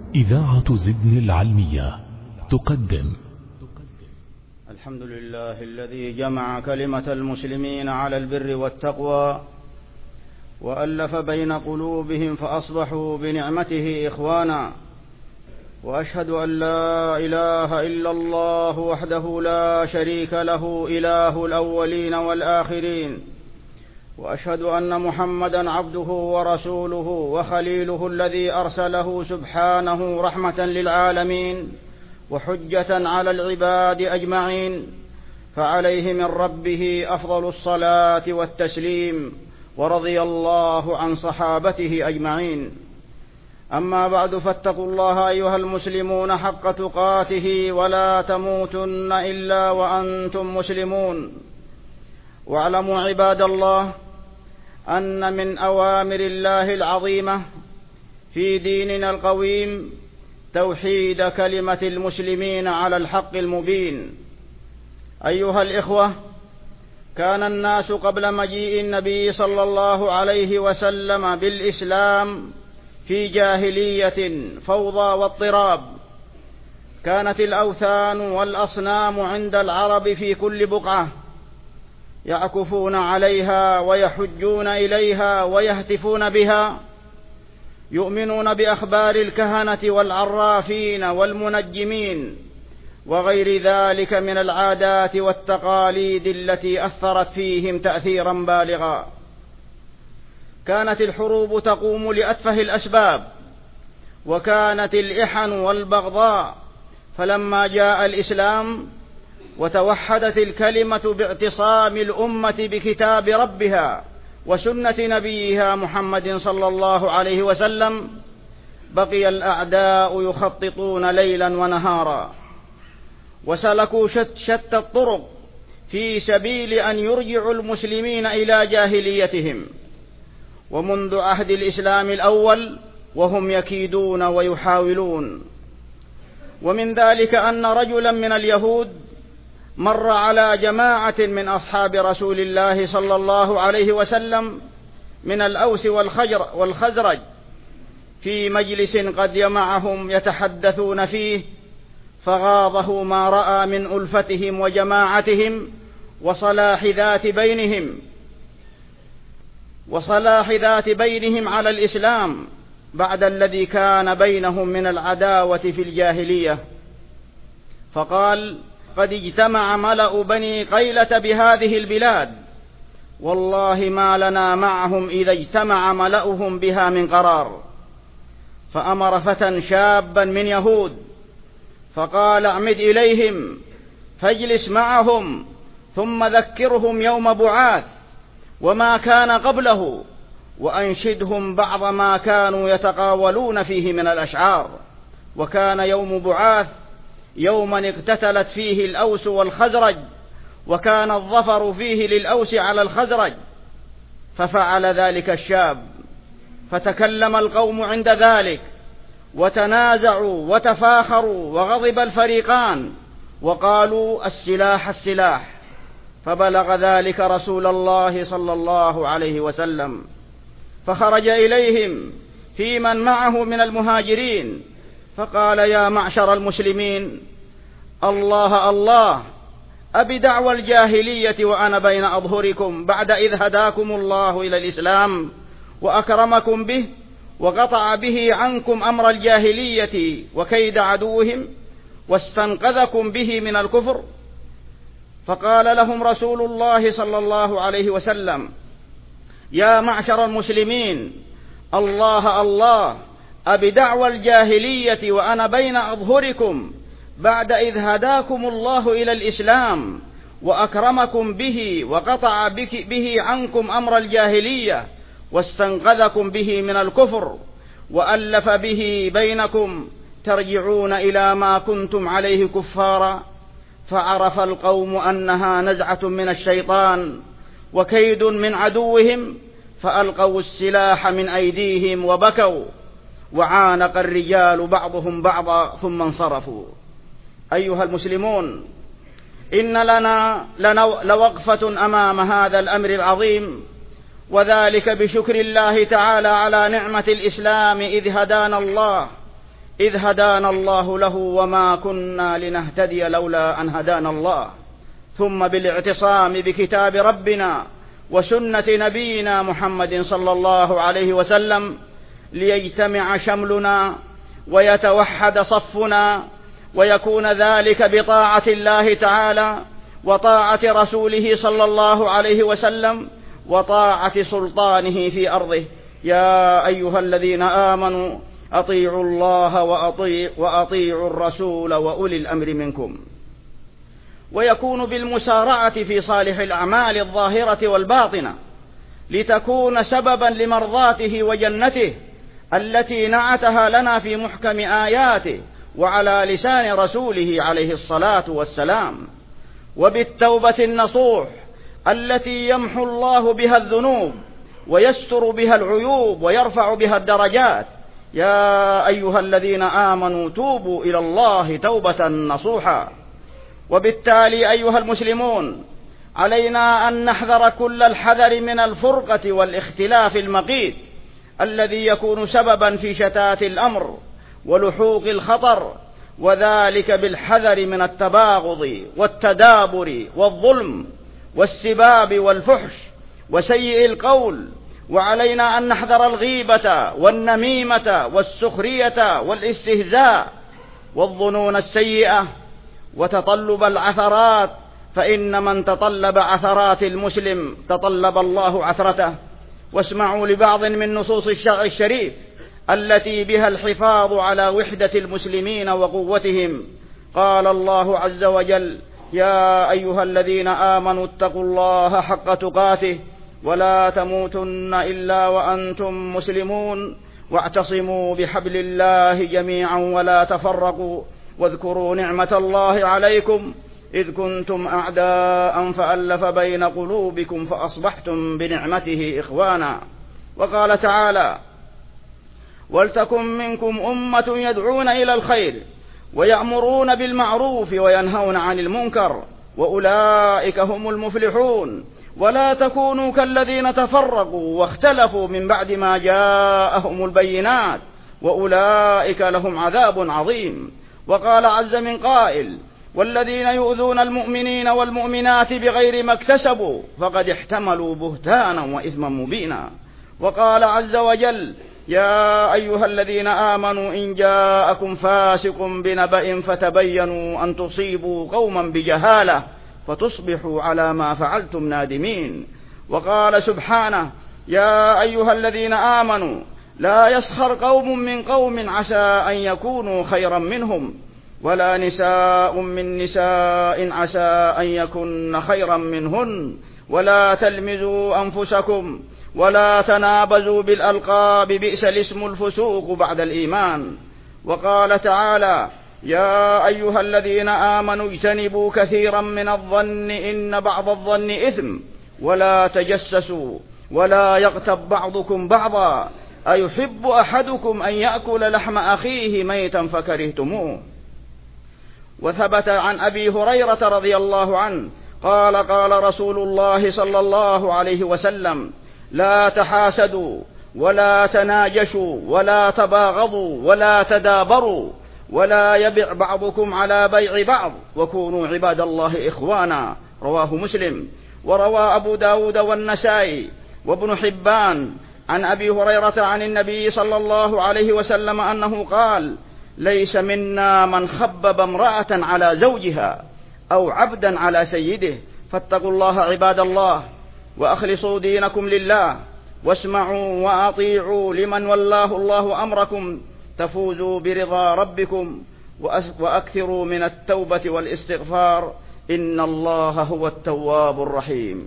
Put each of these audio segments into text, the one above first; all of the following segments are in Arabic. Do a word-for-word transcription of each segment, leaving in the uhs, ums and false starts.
إذاعة زدن العلمية تقدم. الحمد لله الذي جمع كلمة المسلمين على البر والتقوى وألف بين قلوبهم فأصبحوا بنعمته إخوانا، وأشهد أن لا إله إلا الله وحده لا شريك له إله الأولين والآخرين، وأشهد أن محمدا عبده ورسوله وخليله الذي أرسله سبحانه رحمة للعالمين وحجة على العباد أجمعين، فعليه من ربه أفضل الصلاة والتسليم، ورضي الله عن صحابته أجمعين. أما بعد، فاتقوا الله أيها المسلمون حق تقاته ولا تموتن إلا وأنتم مسلمون. واعلموا عباد الله أن من أوامر الله العظيمة في ديننا القويم توحيد كلمة المسلمين على الحق المبين. أيها الإخوة، كان الناس قبل مجيء النبي صلى الله عليه وسلم بالإسلام في جاهلية فوضى واضطراب. كانت الأوثان والأصنام عند العرب في كل بقعة، يعكفون عليها ويحجون إليها ويهتفون بها، يؤمنون بأخبار الكهنة والعرافين والمنجمين وغير ذلك من العادات والتقاليد التي أثرت فيهم تأثيرا بالغا. كانت الحروب تقوم لأتفه الأسباب، وكانت الإحن والبغضاء، فلما جاء الإسلام وتوحدت الكلمة باعتصام الأمة بكتاب ربها وسنة نبيها محمد صلى الله عليه وسلم، بقي الأعداء يخططون ليلا ونهارا، وسلكوا شت شتى الطرق في سبيل أن يرجعوا المسلمين إلى جاهليتهم. ومنذ عهد الإسلام الأول وهم يكيدون ويحاولون. ومن ذلك أن رجلا من اليهود مر على جماعة من أصحاب رسول الله صلى الله عليه وسلم من الأوس والخزرج في مجلس قد يمعهم يتحدثون فيه، فغاضه ما رأى من ألفتهم وجماعتهم وصلاح ذات بينهم وصلاح ذات بينهم على الإسلام بعد الذي كان بينهم من العداوة في الجاهلية، فقال: قد اجتمع ملأ بني قيلة بهذه البلاد، والله ما لنا معهم إذا اجتمع ملأهم بها من قرار. فأمر فتى شابا من يهود فقال: اعمد إليهم فاجلس معهم ثم ذكرهم يوم بعاث وما كان قبله، وأنشدهم بعض ما كانوا يتقاولون فيه من الأشعار. وكان يوم بعاث يوما اقتتلت فيه الأوس والخزرج، وكان الظفر فيه للأوس على الخزرج. ففعل ذلك الشاب، فتكلم القوم عند ذلك وتنازعوا وتفاخروا، وغضب الفريقان وقالوا: السلاح السلاح. فبلغ ذلك رسول الله صلى الله عليه وسلم، فخرج إليهم في من معه من المهاجرين فقال: يا معشر المسلمين، الله الله، أبدعوى الجاهلية وأنا بين أظهركم بعد إذ هداكم الله إلى الإسلام وأكرمكم به وقطع به عنكم أمر الجاهلية وكيد عدوهم واستنقذكم به من الكفر. فقال لهم رسول الله صلى الله عليه وسلم: يا معشر المسلمين، الله الله، أبدعوى الجاهلية وأنا بين أظهركم بعد إذ هداكم الله إلى الإسلام وأكرمكم به وقطع به عنكم أمر الجاهلية واستنقذكم به من الكفر وألف به بينكم، ترجعون إلى ما كنتم عليه كفارا. فعرف القوم أنها نزعة من الشيطان وكيد من عدوهم، فألقوا السلاح من أيديهم وبكوا، وعانق الرجال بعضهم بعضا ثم انصرفوا. أيها المسلمون، إن لنا لوقفة أمام هذا الأمر العظيم، وذلك بشكر الله تعالى على نعمة الإسلام إذ هدانا الله إذ هدانا الله له وما كنا لنهتدي لولا أن هدانا الله، ثم بالاعتصام بكتاب ربنا وسنة نبينا محمد صلى الله عليه وسلم ليجتمع شملنا ويتوحد صفنا، ويكون ذلك بطاعة الله تعالى وطاعة رسوله صلى الله عليه وسلم وطاعة سلطانه في أرضه. يا أيها الذين آمنوا أطيعوا الله وأطيع وأطيعوا الرسول وأولي الأمر منكم. ويكون بالمسارعة في صالح الأعمال الظاهرة والباطنة لتكون سببا لمرضاته وجنته التي نعتها لنا في محكم آياته وعلى لسان رسوله عليه الصلاة والسلام، وبالتوبة النصوح التي يمحو الله بها الذنوب ويستر بها العيوب ويرفع بها الدرجات. يا أيها الذين آمنوا توبوا إلى الله توبة نصوحا. وبالتالي أيها المسلمون، علينا أن نحذر كل الحذر من الفرقة والاختلاف المقيت الذي يكون سببا في شتات الأمر ولحوق الخطر، وذلك بالحذر من التباغض والتدابر والظلم والسباب والفحش وسيء القول. وعلينا أن نحذر الغيبة والنميمة والسخرية والاستهزاء والظنون السيئة وتطلب العثرات، فإن من تطلب عثرات المسلم تطلب الله عثرته. واسمعوا لبعض من نصوص الشرع الشريف التي بها الحفاظ على وحدة المسلمين وقوتهم. قال الله عز وجل: يا أيها الذين آمنوا اتقوا الله حق تقاته ولا تموتن إلا وأنتم مسلمون، واعتصموا بحبل الله جميعا ولا تفرقوا، واذكروا نعمة الله عليكم إذ كنتم أعداء فألف بين قلوبكم فأصبحتم بنعمته إخوانا. وقال تعالى: ولتكن منكم أمة يدعون إلى الخير ويأمرون بالمعروف وينهون عن المنكر وأولئك هم المفلحون. ولا تكونوا كالذين تفرقوا واختلفوا من بعد ما جاءهم البينات وأولئك لهم عذاب عظيم. وقال عز من قائل: والذين يؤذون المؤمنين والمؤمنات بغير ما اكتسبوا فقد احتملوا بهتانا وإثما مبينا. وقال عز وجل: يا أيها الذين آمنوا إن جاءكم فاسق بنبأ فتبينوا أن تصيبوا قوما بجهالة فتصبحوا على ما فعلتم نادمين. وقال سبحانه: يا أيها الذين آمنوا لا يسخر قوم من قوم عسى أن يكونوا خيرا منهم ولا نساء من نساء عسى أن يكن خيرا منهن ولا تلمزوا أنفسكم ولا تنابزوا بالألقاب بئس الاسم الفسوق بعد الإيمان. وقال تعالى: يا أيها الذين آمنوا اجتنبوا كثيرا من الظن إن بعض الظن إثم ولا تجسسوا ولا يغتب بعضكم بعضا أيحب أحدكم أن يأكل لحم أخيه ميتا فكرهتموه. وثبت عن أبي هريرة رضي الله عنه قال: قال رسول الله صلى الله عليه وسلم: لا تحاسدوا ولا تناجشوا ولا تباغضوا ولا تدابروا ولا يبع بعضكم على بيع بعض وكونوا عباد الله إخوانا. رواه مسلم. وروى أبو داود والنسائي وابن حبان عن أبي هريرة عن النبي صلى الله عليه وسلم أنه قال: ليس منا من خبب امرأة على زوجها أو عبدا على سيده. فاتقوا الله عباد الله وأخلصوا دينكم لله واسمعوا وأطيعوا لمن والله الله أمركم تفوزوا برضا ربكم، وأكثروا من التوبة والاستغفار إن الله هو التواب الرحيم.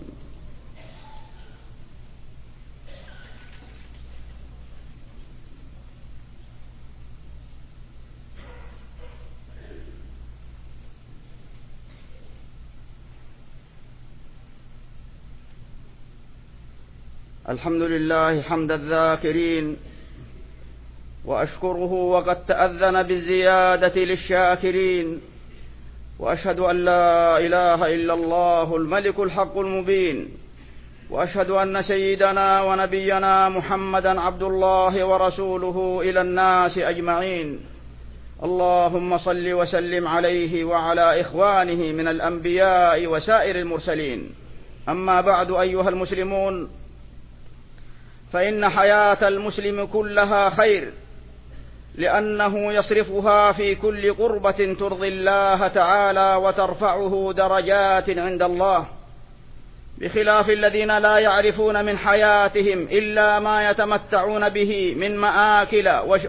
الحمد لله حمد الذاكرين، وأشكره وقد تأذن بالزيادة للشاكرين، وأشهد أن لا إله إلا الله الملك الحق المبين، وأشهد أن سيدنا ونبينا محمدا عبد الله ورسوله إلى الناس أجمعين. اللهم صل وسلم عليه وعلى إخوانه من الأنبياء وسائر المرسلين. أما بعد، أيها المسلمون، فإن حياة المسلم كلها خير، لأنه يصرفها في كل قربة ترضي الله تعالى وترفعه درجات عند الله، بخلاف الذين لا يعرفون من حياتهم إلا ما يتمتعون به من مآكل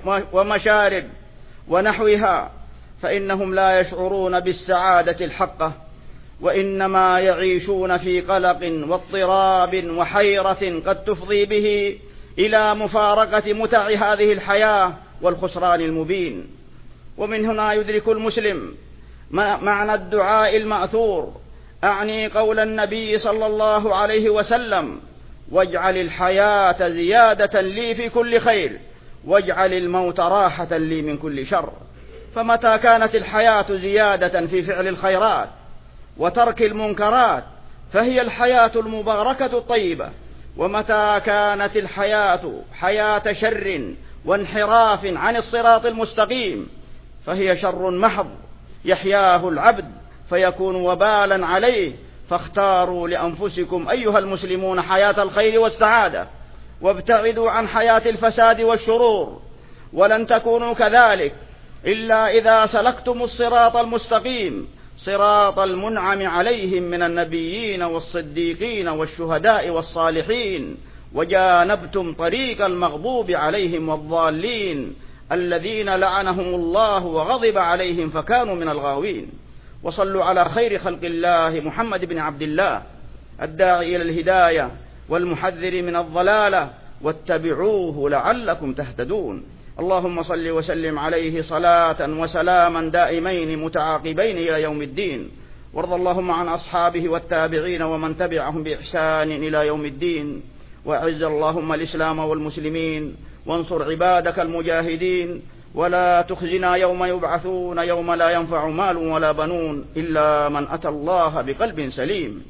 ومشارب ونحوها، فإنهم لا يشعرون بالسعادة الحقة، وإنما يعيشون في قلق واضطراب وحيرة قد تفضي به إلى مفارقة متع هذه الحياة والخسران المبين. ومن هنا يدرك المسلم معنى الدعاء المأثور، أعني قول النبي صلى الله عليه وسلم: واجعل الحياة زيادة لي في كل خير، واجعل الموت راحة لي من كل شر. فمتى كانت الحياة زيادة في فعل الخيرات وترك المنكرات فهي الحياة المباركة الطيبة، ومتى كانت الحياة حياة شر وانحراف عن الصراط المستقيم فهي شر محض يحياه العبد فيكون وبالا عليه. فاختاروا لأنفسكم أيها المسلمون حياة الخير والسعادة، وابتعدوا عن حياة الفساد والشرور، ولن تكونوا كذلك إلا إذا سلكتم الصراط المستقيم، صراط المنعم عليهم من النبيين والصديقين والشهداء والصالحين، وجانبتم طريق المغضوب عليهم والضالين الذين لعنهم الله وغضب عليهم فكانوا من الغاوين. وصلوا على خير خلق الله محمد بن عبد الله، الداعي إلى الهداية والمحذر من الضلالة، واتبعوه لعلكم تهتدون. اللهم صل وسلم عليه صلاة وسلاما دائمين متعاقبين إلى يوم الدين. وارض اللهم عن أصحابه والتابعين ومن تبعهم بإحسان إلى يوم الدين. وأعز اللهم الإسلام والمسلمين، وانصر عبادك المجاهدين، ولا تخزنا يوم يبعثون يوم لا ينفع مال ولا بنون إلا من أتى الله بقلب سليم.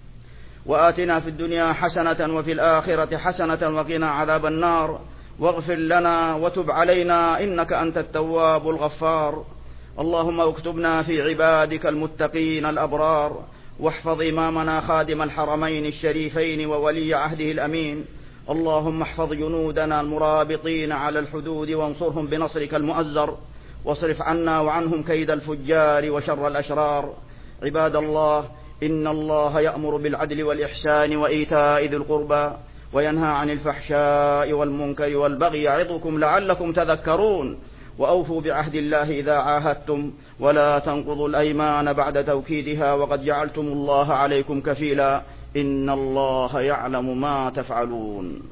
وآتنا في الدنيا حسنة وفي الآخرة حسنة وقنا عذاب النار، واغفر لنا وتب علينا إنك أنت التواب الغفار. اللهم اكتبنا في عبادك المتقين الأبرار، واحفظ إمامنا خادم الحرمين الشريفين وولي عهده الأمين. اللهم احفظ جنودنا المرابطين على الحدود وانصرهم بنصرك المؤزر، واصرف عنا وعنهم كيد الفجار وشر الأشرار. عباد الله، إن الله يأمر بالعدل والإحسان وإيتاء ذي القربى، وينهى عن الفحشاء والمنكر والبغي يعظكم لعلكم تذكرون. وأوفوا بعهد الله إذا عاهدتم، ولا تنقضوا الأيمان بعد توكيدها، وقد جعلتم الله عليكم كفيلا، إن الله يعلم ما تفعلون.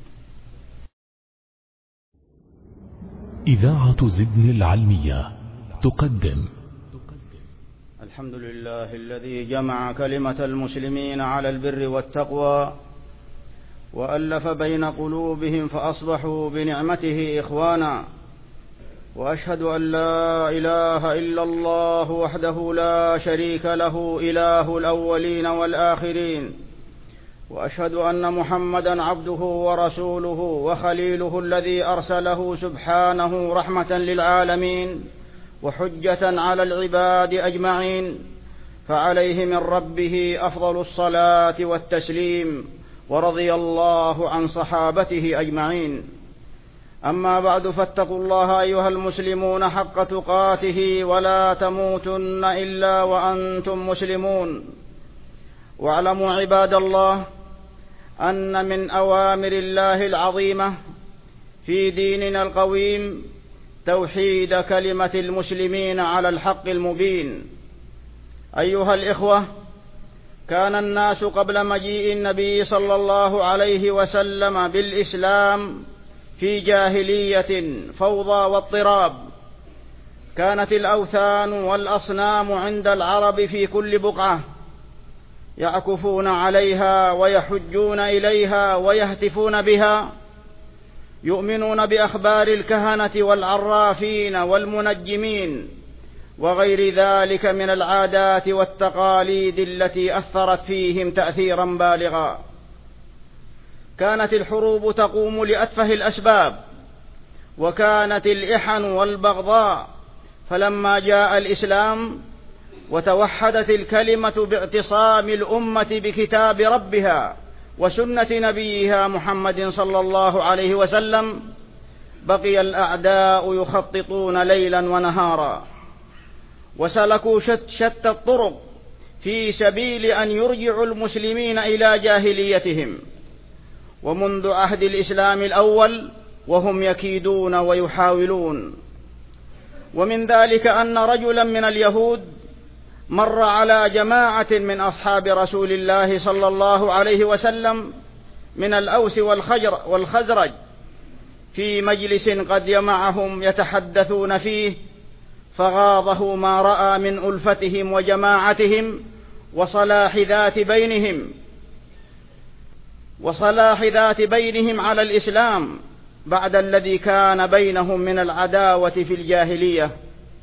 إذاعة زدن العلمية تقدم. الحمد لله الذي جمع كلمة المسلمين على البر والتقوى، وألف بين قلوبهم فأصبحوا بنعمته إخوانا. وأشهد أن لا إله إلا الله وحده لا شريك له، إله الأولين والآخرين. وأشهد أن محمدا عبده ورسوله وخليله الذي أرسله سبحانه رحمة للعالمين وحجة على العباد أجمعين، فعليه من ربه أفضل الصلاة والتسليم، ورضي الله عن صحابته أجمعين. أما بعد، فاتقوا الله أيها المسلمون حق تقاته، ولا تموتن إلا وأنتم مسلمون. واعلموا عباد الله أن من أوامر الله العظيمة في ديننا القويم توحيد كلمة المسلمين على الحق المبين. أيها الإخوة، كان الناس قبل مجيء النبي صلى الله عليه وسلم بالإسلام في جاهلية فوضى واضطراب. كانت الأوثان والأصنام عند العرب في كل بقعة، يعكفون عليها ويحجون إليها ويهتفون بها، يؤمنون بأخبار الكهنة والعرافين والمنجمين وغير ذلك من العادات والتقاليد التي أثرت فيهم تأثيرا بالغا. كانت الحروب تقوم لأتفه الأسباب، وكانت الإحن والبغضاء فلما جاء الإسلام وتوحدت الكلمة باعتصام الأمة بكتاب ربها وسنة نبيها محمد صلى الله عليه وسلم، بقي الأعداء يخططون ليلا ونهارا، وسلكوا شتى الطرق في سبيل أن يرجعوا المسلمين إلى جاهليتهم. ومنذ عهد الإسلام الأول وهم يكيدون ويحاولون. ومن ذلك أن رجلا من اليهود مر على جماعة من أصحاب رسول الله صلى الله عليه وسلم من الأوس والخزرج في مجلس قد يمعهم يتحدثون فيه، فغاضه ما رأى من ألفتهم وجماعتهم وصلاح ذات بينهم وصلاح ذات بينهم على الإسلام بعد الذي كان بينهم من العداوة في الجاهلية،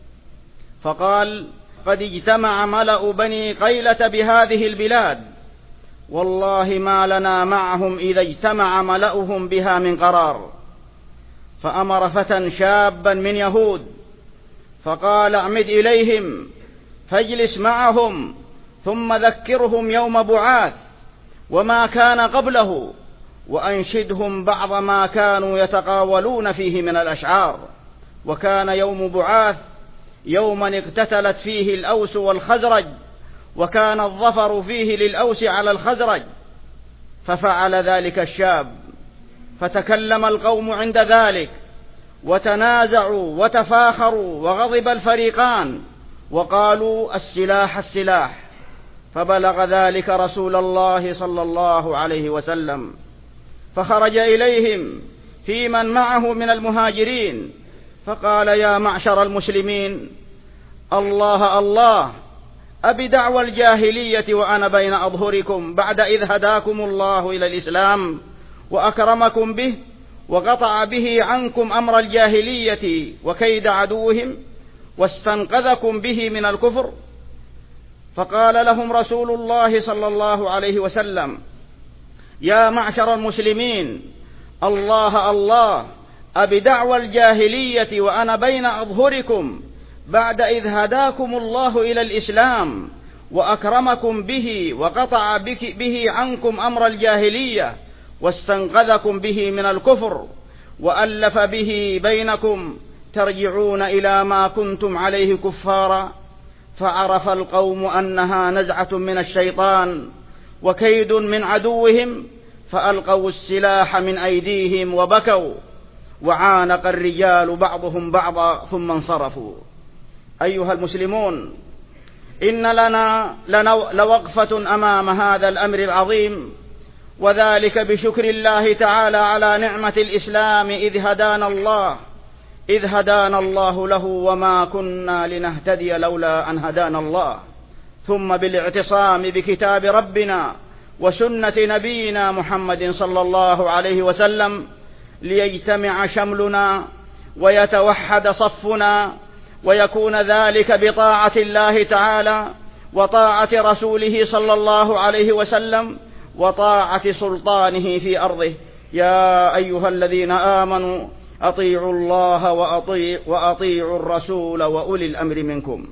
فقال: قد اجتمع ملأ بني قيلة بهذه البلاد، والله ما لنا معهم إذا اجتمع ملأهم بها من قرار. فأمر فتى شابا من يهود فقال: اعمد إليهم فاجلس معهم ثم ذكرهم يوم بعاث وما كان قبله، وأنشدهم بعض ما كانوا يتقاولون فيه من الأشعار. وكان يوم بعاث يوما اقتتلت فيه الأوس والخزرج، وكان الظفر فيه للأوس على الخزرج، ففعل ذلك الشاب. فتكلم القوم عند ذلك وتنازعوا وتفاخروا، وغضب الفريقان وقالوا: السلاح السلاح. فبلغ ذلك رسول الله صلى الله عليه وسلم، فخرج إليهم في من معه من المهاجرين فقال: يا معشر المسلمين، الله الله، أبدعوى الجاهلية وأنا بين أظهركم بعد إذ هداكم الله إلى الإسلام وأكرمكم به وقطع به عنكم أمر الجاهلية وكيد عدوهم واستنقذكم به من الكفر. فقال لهم رسول الله صلى الله عليه وسلم: يا معشر المسلمين، الله الله، أبدعوى الجاهلية وأنا بين أظهركم بعد إذ هداكم الله إلى الإسلام وأكرمكم به وقطع به عنكم أمر الجاهلية واستنقذكم به من الكفر وألف به بينكم، ترجعون إلى ما كنتم عليه كفارا. فعرف القوم أنها نزعة من الشيطان وكيد من عدوهم، فألقوا السلاح من أيديهم وبكوا، وعانق الرجال بعضهم بعضا ثم انصرفوا. أيها المسلمون، إن لنا لوقفة أمام هذا الأمر العظيم، وذلك بشكر الله تعالى على نعمة الإسلام إذ هدانا الله إذ هدانا الله له وما كنا لنهتدي لولا أن هدانا الله، ثم بالاعتصام بكتاب ربنا وسنة نبينا محمد صلى الله عليه وسلم ليجتمع شملنا ويتوحد صفنا، ويكون ذلك بطاعة الله تعالى وطاعة رسوله صلى الله عليه وسلم وطاعة سلطانه في أرضه. يا أيها الذين آمنوا أطيعوا الله وأطيع وأطيعوا الرسول وأولي الأمر منكم.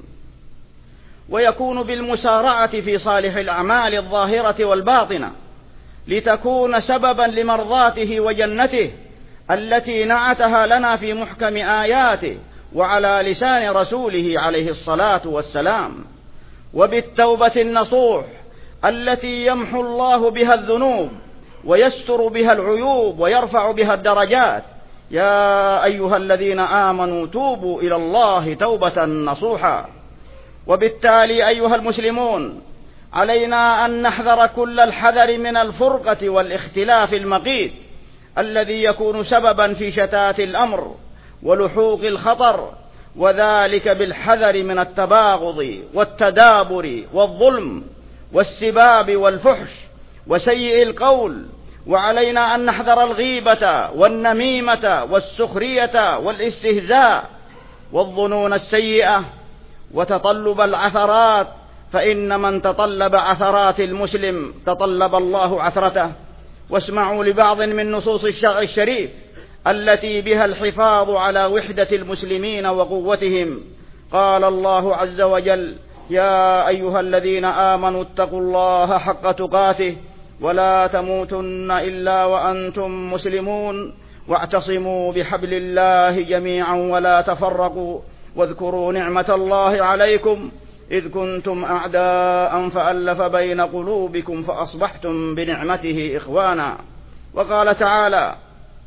ويكون بالمسارعة في صالح الأعمال الظاهرة والباطنة لتكون سببا لمرضاته وجنته التي نعتها لنا في محكم آياته وعلى لسان رسوله عليه الصلاة والسلام، وبالتوبة النصوح التي يمحو الله بها الذنوب ويستر بها العيوب ويرفع بها الدرجات. يا أيها الذين آمنوا توبوا إلى الله توبة نصوحا. وبالتالي أيها المسلمون، علينا أن نحذر كل الحذر من الفرقة والاختلاف المقيت الذي يكون سببا في شتات الأمر ولحوق الخطر، وذلك بالحذر من التباغض والتدابر والظلم والسباب والفحش وسيء القول. وعلينا أن نحذر الغيبة والنميمة والسخرية والاستهزاء والظنون السيئة وتطلب العثرات، فإن من تطلب عثرات المسلم تطلب الله عثرته. واسمعوا لبعض من نصوص الشرع الشريف التي بها الحفاظ على وحدة المسلمين وقوتهم. قال الله عز وجل: يا أيها الذين آمنوا اتقوا الله حق تقاته ولا تموتن إلا وأنتم مسلمون واعتصموا بحبل الله جميعا ولا تفرقوا واذكروا نعمة الله عليكم إذ كنتم أعداء فألف بين قلوبكم فأصبحتم بنعمته إخوانا. وقال تعالى: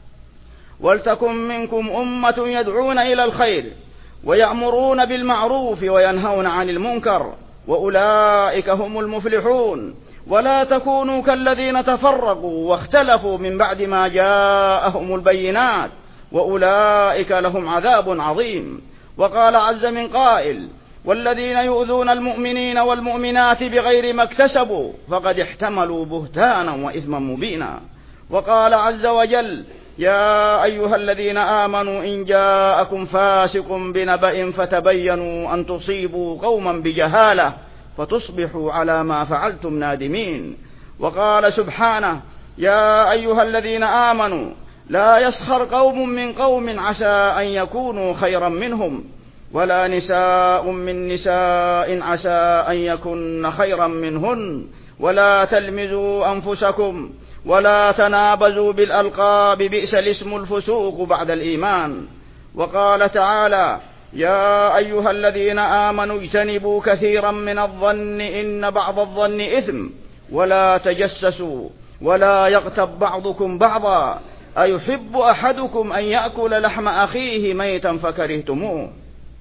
ولتكن منكم أمة يدعون إلى الخير ويأمرون بالمعروف وينهون عن المنكر وأولئك هم المفلحون ولا تكونوا كالذين تفرقوا واختلفوا من بعد ما جاءهم البينات وأولئك لهم عذاب عظيم. وقال عز من قائل: والذين يؤذون المؤمنين والمؤمنات بغير ما اكتسبوا فقد احتملوا بهتانا وإثما مبينا. وقال عز وجل: يا أيها الذين آمنوا إن جاءكم فاسق بنبأ فتبينوا أن تصيبوا قوما بجهالة فتصبحوا على ما فعلتم نادمين. وقال سبحانه: يا أيها الذين آمنوا لا يسخر قوم من قوم عسى أن يكونوا خيرا منهم ولا نساء من نساء عسى أن يكن خيرا منهن ولا تلمزوا أنفسكم ولا تنابزوا بالألقاب بئس الاسم الفسوق بعد الإيمان. وقال تعالى: يا أيها الذين آمنوا اجتنبوا كثيرا من الظن إن بعض الظن إثم ولا تجسسوا ولا يغتب بعضكم بعضا أيحب أحدكم أن يأكل لحم أخيه ميتا فكرهتموه.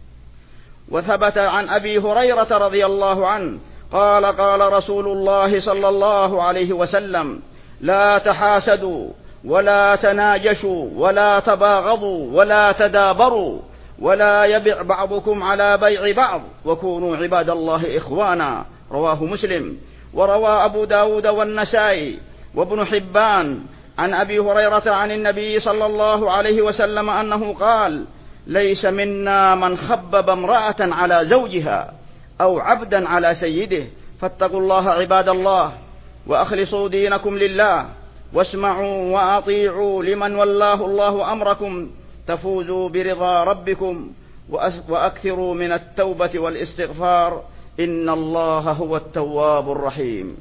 وثبت عن أبي هريرة رضي الله عنه قال: قال رسول الله صلى الله عليه وسلم: لا تحاسدوا ولا تناجشوا ولا تباغضوا ولا تدابروا ولا يبع بعضكم على بيع بعض وكونوا عباد الله إخوانا. رواه مسلم. وروى أبو داود والنسائي وابن حبان عن أبي هريرة عن النبي صلى الله عليه وسلم أنه قال: ليس منا من خبب امرأة على زوجها أو عبدا على سيده. فاتقوا الله عباد الله وأخلصوا دينكم لله واسمعوا وأطيعوا لمن والله الله أمركم تفوزوا برضا ربكم وأكثروا من التوبة والاستغفار إن الله هو التواب الرحيم.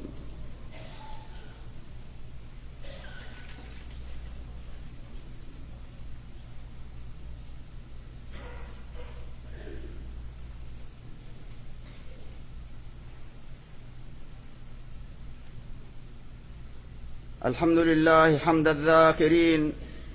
الحمد لله حمد الذاكرين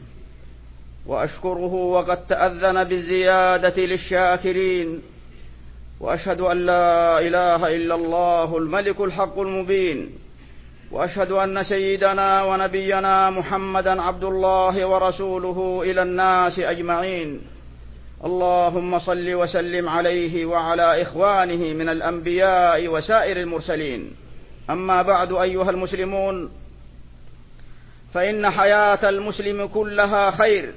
وأشكره وقد تأذن بالزيادة للشاكرين. وأشهد أن لا إله إلا الله الملك الحق المبين وأشهد أن سيدنا ونبينا محمدا عبد الله ورسوله إلى الناس أجمعين. اللهم صل وسلم عليه وعلى إخوانه من الأنبياء وسائر المرسلين. أما بعد أيها المسلمون، فإن حياة المسلم كلها خير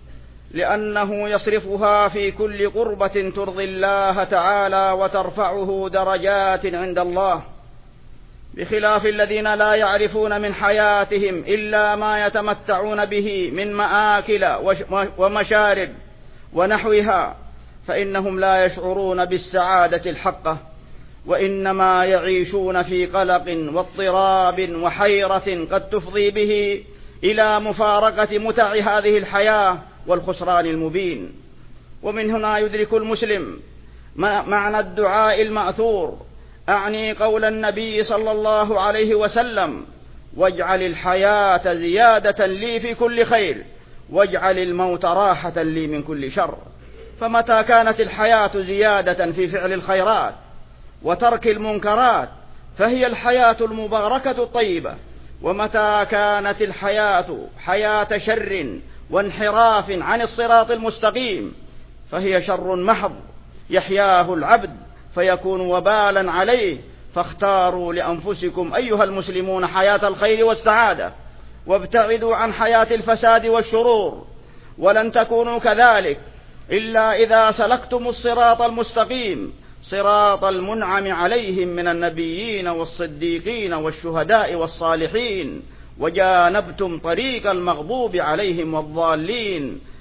لأنه يصرفها في كل قربة ترضي الله تعالى وترفعه درجات عند الله، بخلاف الذين لا يعرفون من حياتهم إلا ما يتمتعون به من مآكل ومشارب ونحوها، فإنهم لا يشعرون بالسعادة الحقة وإنما يعيشون في قلق واضطراب وحيرة قد تفضي به إلى مفارقة متع هذه الحياة والخسران المبين. ومن هنا يدرك المسلم معنى الدعاء المأثور، أعني قول النبي صلى الله عليه وسلم: واجعل الحياة زيادة لي في كل خير واجعل الموت راحة لي من كل شر. فمتى كانت الحياة زيادة في فعل الخيرات وترك المنكرات فهي الحياة المباركة الطيبة، ومتى كانت الحياة حياة شر وانحراف عن الصراط المستقيم فهي شر محض يحياه العبد فيكون وبالا عليه. فاختاروا لأنفسكم أيها المسلمون حياة الخير والسعادة وابتعدوا عن حياة الفساد والشرور، ولن تكونوا كذلك إلا إذا سلكتم الصراط المستقيم، صراط المنعم عليهم من النبيين والصديقين والشهداء والصالحين، وجانبتم طريق المغضوب عليهم والضالين.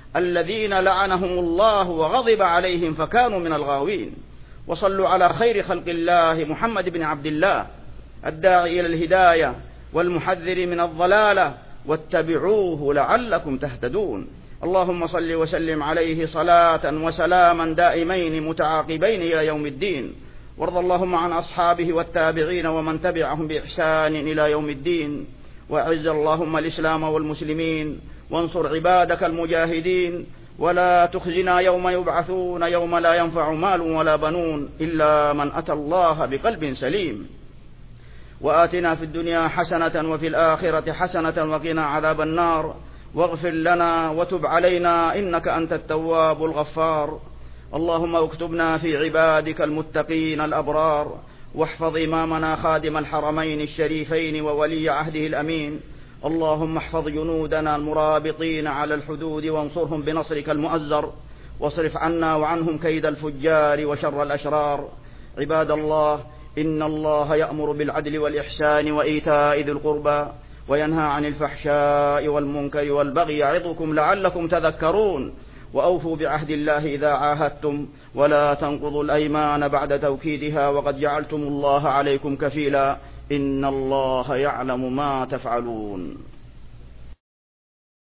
الذين لعنهم الله وغضب عليهم فكانوا من الغاوين. وصلوا على خير خلق الله محمد بن عبد الله الداعي إلى الهداية والمحذر من الضلالة، واتبعوه لعلكم تهتدون. اللهم صل وسلم عليه صلاة وسلاما دائمين متعاقبين إلى يوم الدين. وارض اللهم عن أصحابه والتابعين ومن تبعهم بإحسان إلى يوم الدين. وأعز اللهم الإسلام والمسلمين، وانصر عبادك المجاهدين، ولا تخزنا يوم يبعثون يوم لا ينفع مال ولا بنون إلا من أتى الله بقلب سليم. وآتنا في الدنيا حسنة وفي الآخرة حسنة وقنا عذاب النار، واغفر لنا وتب علينا إنك أنت التواب الغفار. اللهم اكتبنا في عبادك المتقين الأبرار، واحفظ إمامنا خادم الحرمين الشريفين وولي عهده الأمين. اللهم احفظ جنودنا المرابطين على الحدود وانصرهم بنصرك المؤزر، واصرف عنا وعنهم كيد الفجار وشر الأشرار. عباد الله، إن الله يأمر بالعدل والإحسان وإيتاء ذي القربى، وينهى عن الفحشاء والمنكر والبغي يعظكم لعلكم تذكرون. وأوفوا بعهد الله إذا عاهدتم، ولا تنقضوا الأيمان بعد توكيدها، وقد جعلتم الله عليكم كفيلا، إن الله يعلم ما تفعلون.